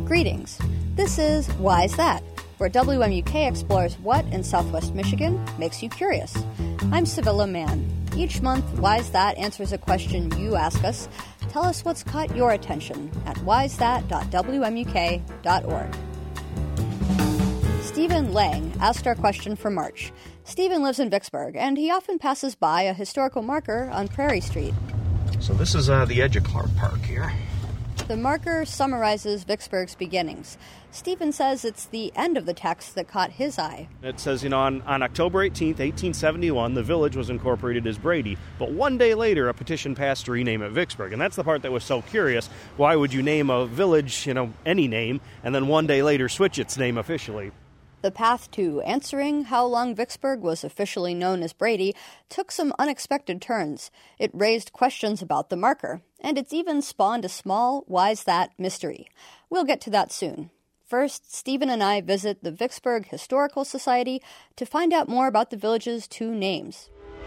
Greetings. This is Why Is That?, where WMUK explores what in Southwest Michigan makes you curious. I'm Civilla Mann. Each month, Why Is That answers a question you ask us. Tell us what's caught your attention at whyisthat.wmuk.org. Stephen Lang asked our question for March. Stephen lives in Vicksburg, and he often passes by a historical marker on Prairie Street. So this is the edge of Clark Park here. The marker summarizes Vicksburg's beginnings. Stephen says it's the end of the text that caught his eye. It says, on October 18th, 1871, the village was incorporated as Brady. But one day later, a petition passed to rename it Vicksburg. And that's the part that was so curious. Why would you name a village, any name, and then one day later switch its name officially? The path to answering how long Vicksburg was officially known as Brady took some unexpected turns. It raised questions about the marker, and it's even spawned a small Why's That mystery. We'll get to that soon. First, Stephen and I visit the Vicksburg Historical Society to find out more about the village's two names.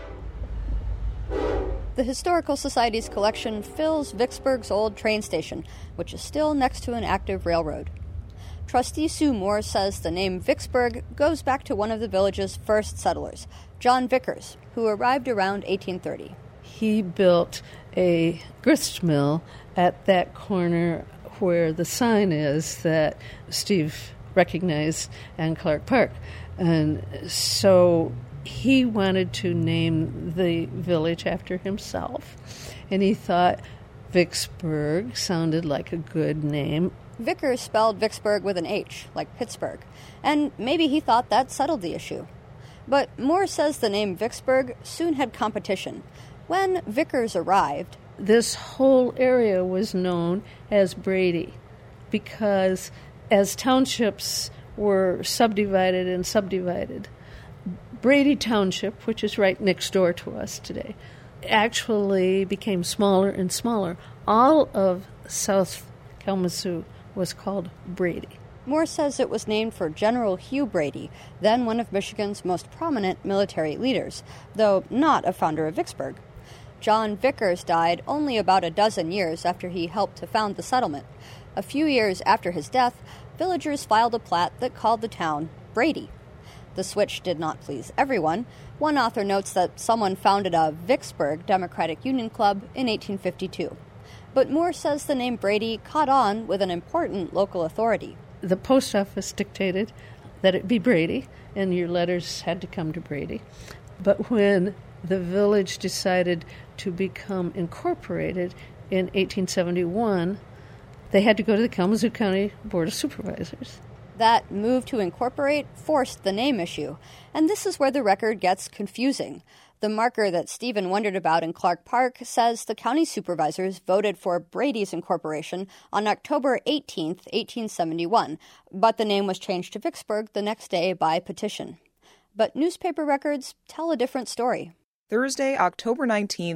The Historical Society's collection fills Vicksburg's old train station, which is still next to an active railroad. Trustee Sue Moore says the name Vicksburg goes back to one of the village's first settlers, John Vickers, who arrived around 1830. He built a grist mill at that corner where the sign is that Steve recognized and Clark Park. And so he wanted to name the village after himself. And he thought Vicksburg sounded like a good name. Vickers spelled Vicksburg with an H, like Pittsburgh, and maybe he thought that settled the issue. But Moore says the name Vicksburg soon had competition. When Vickers arrived, this whole area was known as Brady because as townships were subdivided and subdivided, Brady Township, which is right next door to us today, actually became smaller and smaller. All of South Kalamazoo was called Brady. Moore says it was named for General Hugh Brady, then one of Michigan's most prominent military leaders, though not a founder of Vicksburg. John Vickers died only about a dozen years after he helped to found the settlement. A few years after his death, villagers filed a plat that called the town Brady. The switch did not please everyone. One author notes that someone founded a Vicksburg Democratic Union Club in 1852. But Moore says the name Brady caught on with an important local authority. The post office dictated that it be Brady, and your letters had to come to Brady. But when the village decided to become incorporated in 1871, they had to go to the Kalamazoo County Board of Supervisors. That move to incorporate forced the name issue, and this is where the record gets confusing. The marker that Stephen wondered about in Clark Park says the county supervisors voted for Brady's incorporation on October 18, 1871, but the name was changed to Vicksburg the next day by petition. But newspaper records tell a different story. Thursday, October 19,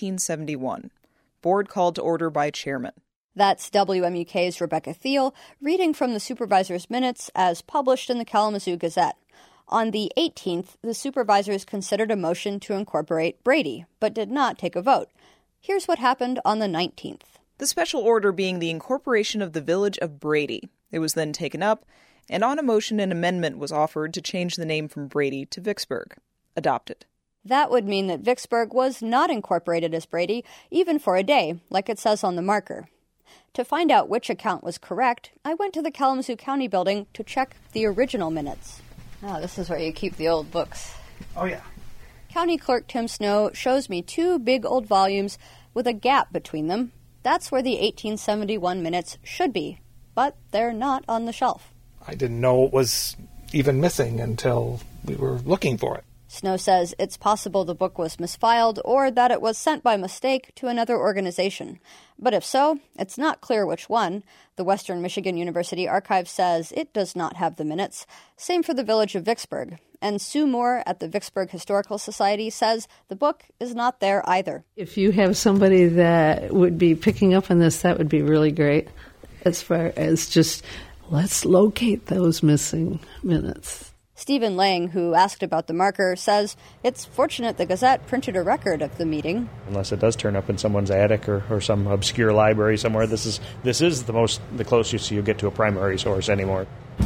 1871. Board called to order by chairman. That's WMUK's Rebecca Thiel reading from the supervisors' minutes as published in the Kalamazoo Gazette. On the 18th, the supervisors considered a motion to incorporate Brady, but did not take a vote. Here's what happened on the 19th. The special order being the incorporation of the village of Brady. It was then taken up, and on a motion an amendment was offered to change the name from Brady to Vicksburg. Adopted. That would mean that Vicksburg was not incorporated as Brady, even for a day, like it says on the marker. To find out which account was correct, I went to the Kalamazoo County building to check the original minutes. Oh, this is where you keep the old books. Oh, yeah. County Clerk Tim Snow shows me two big old volumes with a gap between them. That's where the 1871 minutes should be, but they're not on the shelf. I didn't know it was even missing until we were looking for it. Snow says it's possible the book was misfiled or that it was sent by mistake to another organization. But if so, it's not clear which one. The Western Michigan University Archive says it does not have the minutes. Same for the village of Vicksburg. And Sue Moore at the Vicksburg Historical Society says the book is not there either. If you have somebody that would be picking up on this, that would be really great. As far as just, let's locate those missing minutes. Stephen Lang, who asked about the marker, says it's fortunate the Gazette printed a record of the meeting. Unless it does turn up in someone's attic or some obscure library somewhere, this is the closest you'll get to a primary source anymore.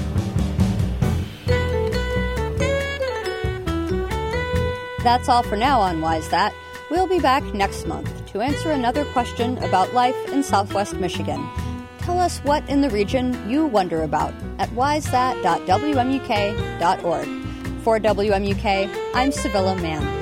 That's all for now on Why's That. We'll be back next month to answer another question about life in Southwest Michigan. Tell us what in the region you wonder about at why'sthat.wmuk.org. For WMUK, I'm Civilla Mann.